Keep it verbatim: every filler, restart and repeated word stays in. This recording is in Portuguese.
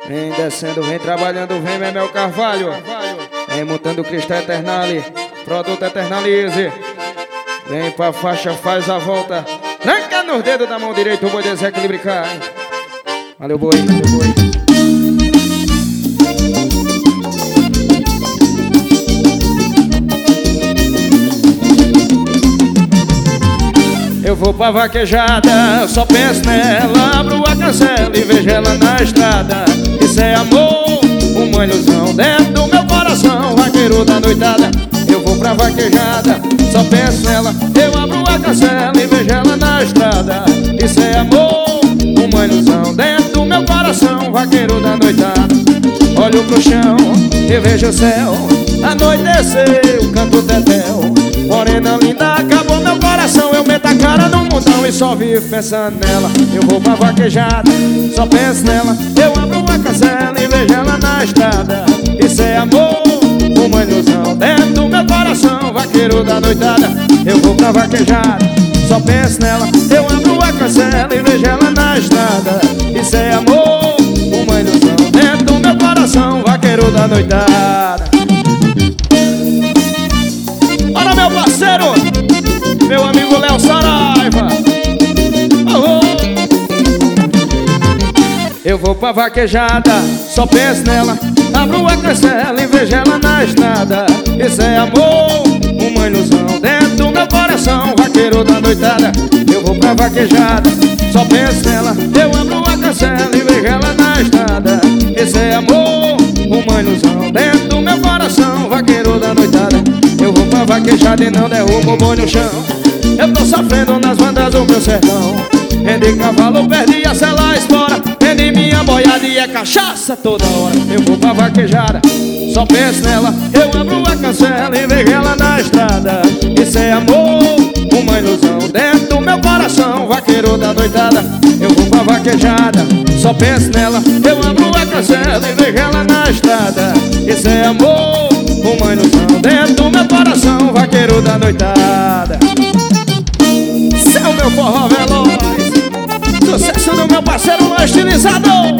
Vem descendo, vem trabalhando, vem Memel Carvalho. Vem montando o Cristal Eternale, produto Eternalize. Vem pra faixa, faz a volta. Tranca nos dedos da mão direita, o boi desequilíbrio cai. Valeu, boi, valeu, boi. Eu vou pra vaquejada, só penso nela. Abro a cancela e vejo ela na estrada. Isso é amor, uma ilusão dentro do meu coração, vaqueiro da noitada. Eu vou pra vaquejada, só penso nela. Eu abro a cancela e vejo ela na estrada. Isso é amor, uma ilusão dentro do meu coração, vaqueiro da noitada. Olho pro chão e vejo o céu, anoiteceu, canto tetel. Morena linda, acabou meu coração. Eu meto a cara no mundão e só vivo pensando nela. Eu vou pra vaquejada, só penso nela. Eu abro a cancela e vejo ela na estrada. Isso é amor, uma ilusão dentro do meu coração, vaqueiro da noitada. Eu vou pra vaquejada, só penso nela. Eu abro a cancela e vejo ela na estrada. Isso é amor, uma ilusão dentro do meu coração, vaqueiro da noitada. Olha meu parceiro, meu amigo Léo Saraiva. Oh, oh. Eu vou pra vaquejada, só penso nela. Abro a cancela e vejo ela na estrada. Isso é amor, uma ilusão dentro do meu coração, vaqueiro da noitada. Eu vou pra vaquejada, só penso nela. Eu abro a cancela e vejo ela na estrada. Isso é amor, uma ilusão dentro do meu coração, vaqueiro da noitada. Eu vou pra vaquejada e não derrubo o boi no chão. Eu tô sofrendo nas bandas do meu sertão. Vendi cavalo, perdi a sela, espora. Vendi minha boiada e é cachaça toda hora. Eu vou pra vaquejada, só penso nela. Eu abro a cancela e vejo ela na estrada. Isso é amor, uma ilusão dentro do meu coração, vaqueiro da noitada. Eu vou pra vaquejada, só penso nela. Eu abro a cancela e vejo ela na estrada. Isso é amor, uma ilusão dentro do meu coração, vaqueiro da noitada. Seu meu forró veloz, sucesso do meu parceiro estilizador.